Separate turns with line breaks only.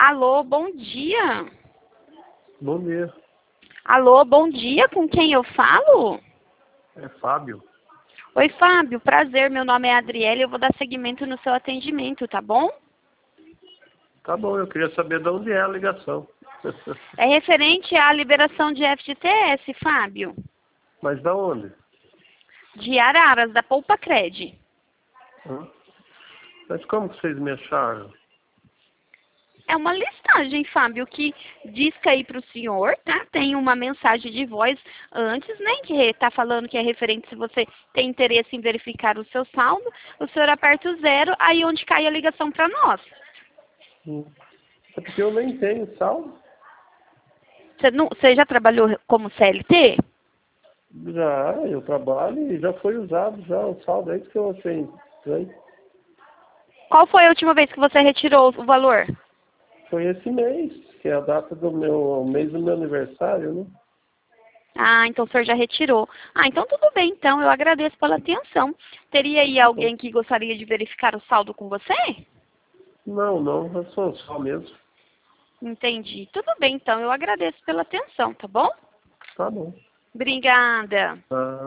Alô, bom dia.
Bom dia,
Alô, bom dia. Com quem eu falo?
é Fábio.
Oi, Fábio. Prazer. Meu nome é Adriele. Eu vou dar seguimento no seu atendimento, tá bom?
Tá bom, eu queria saber de onde é a ligação.
É referente à liberação de FGTS, Fábio.
Mas da onde?
De Araras, da Poupa Cred.
Hã? Mas como que vocês me acharam?
É uma listagem, Fábio, que diz que aí para o senhor, tá? Tem uma mensagem de voz antes, né? Que está falando que é referente se você tem interesse em verificar o seu saldo. O senhor aperta o 0, aí onde cai a ligação para nós.
É porque eu nem tenho saldo.
Você já trabalhou como CLT?
Já, eu trabalho e já foi usado já o saldo. É isso que eu achei estranho.
Qual foi a última vez que você retirou o valor?
Foi esse mês, que é a data do meu mês do meu aniversário, né?
Ah, então o senhor já retirou. Ah, então tudo bem, então. Eu agradeço pela atenção. Teria aí
Tá bom.
alguém que gostaria de verificar o saldo com você?
Não, eu sou só mesmo.
Entendi. Tudo bem, então. Eu agradeço pela atenção, tá bom?
Tá bom.
Obrigada.
Ah,